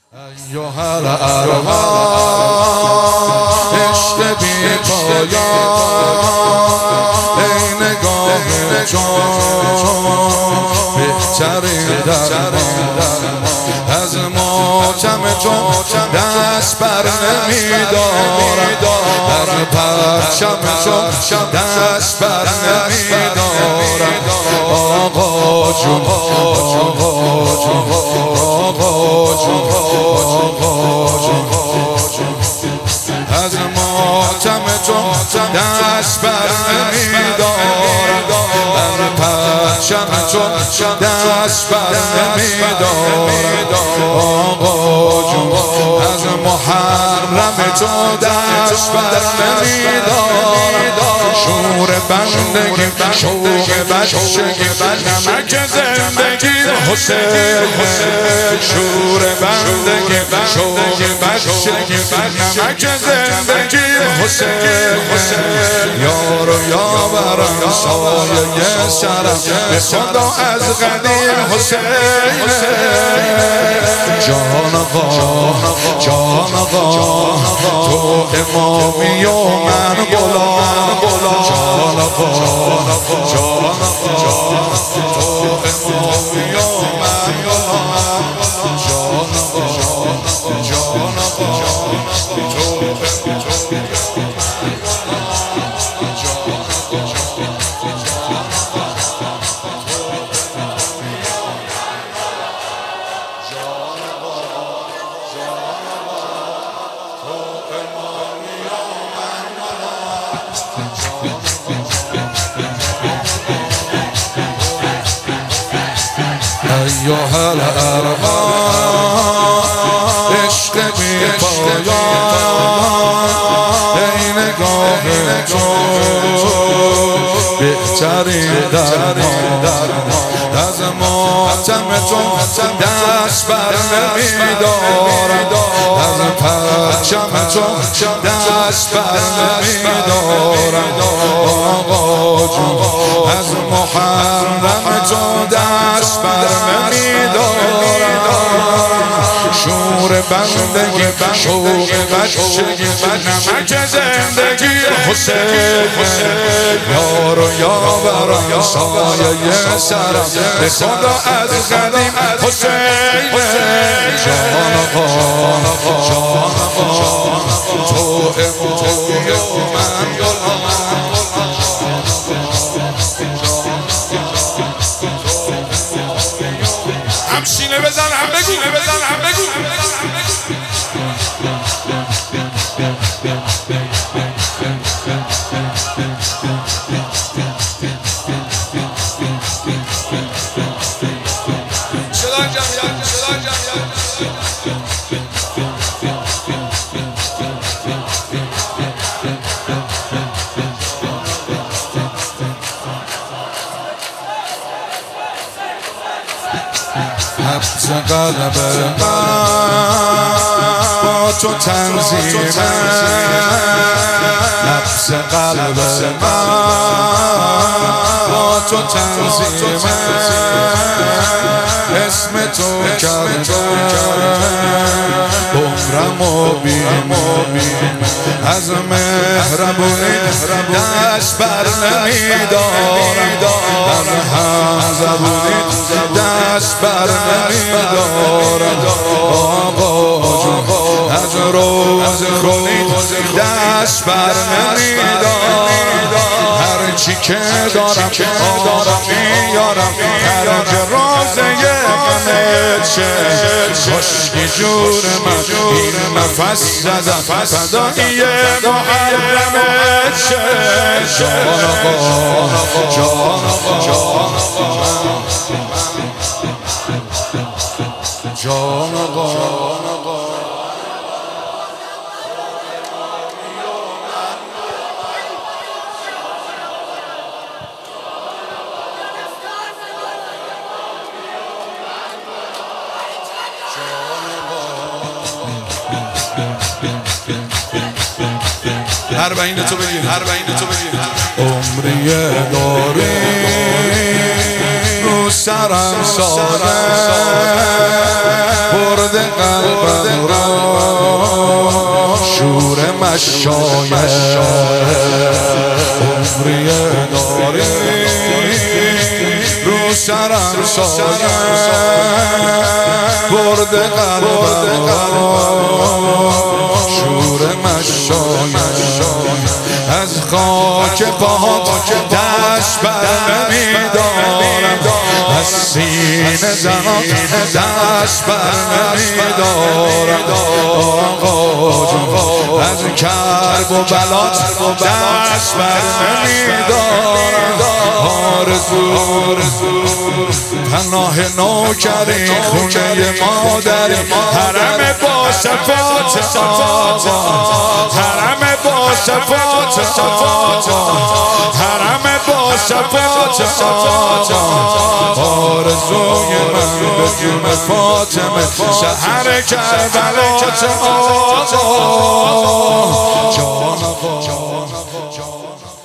ایها الارواح عشق بی پایان، ای نگاه جان بهترین درمان، از ماتم جان دست بر نمیدارم، از پرچم جان دست بر نمیدارم. آقا جون از ماتم جان دست بر نمیدارم، از پرچم جان دست بر نمیدارم. آقا جون از محرم تو دست بر نمیدارم. شور بندگی شوق بچگی نمک زندگی حسین، شور بندگی شوق بچگی نمک زندگی حسین، یار و یاورم سایه سرم به خدا از قدیم حسین. جان آقا جان آقا تو امامی و من غلام، جان آقا جان آقا تو امامی و من غلام، جان آقا جان آقا تو ایها الارواح عشق بی پایان، ای نگاه جان بهترین درمان، از ماتم جان دست بر نمیدارم، از پرچم جان دست بر نمیدارم. آقا جون از محرم جان دست بر نمیدارم. شور بندگی شوق بچگی نمک زندگی حسین، یار و یاورم سایه سرم به خدا از قدیم حسین. جان آقا جان آقا تو امامی و من غلام، هم سینه بزن هم بگو هم بگو. حبس قلب من با تو تنظیمه، حبس قلب من با تو تنظیمه، اسم تو کرده عمرم و بیم، از مهربونی دست بر نمیدارم، از همزبونی دست بر نمیدارم. آقا جون از روز خونی دست بر نمیدارم، هرچی که دارم میارم، هرچه روزه غمت شه، خشکی جور من این نفس زدم فدایی محرمت شه. جان آقا جان آقا جان آقا هر بین تو بگیر عمریه داری رو سرم ساره قلبم را شور مشایخ عمری داری رو سرم سایه برده قلبم را شور مشایخ از خاک پاک دست بر نمیدارم از سینه زنان دست بر نمیدارم آقا جون از کرب و بلات دست بر نمیدارم آرزو پناه نوکری خونه مادری حرم با صفات آقا حرم با صفات آقا حرم با صفات آقا آرزوی من به جون فاطمه سحر کربلات آقا جان آقا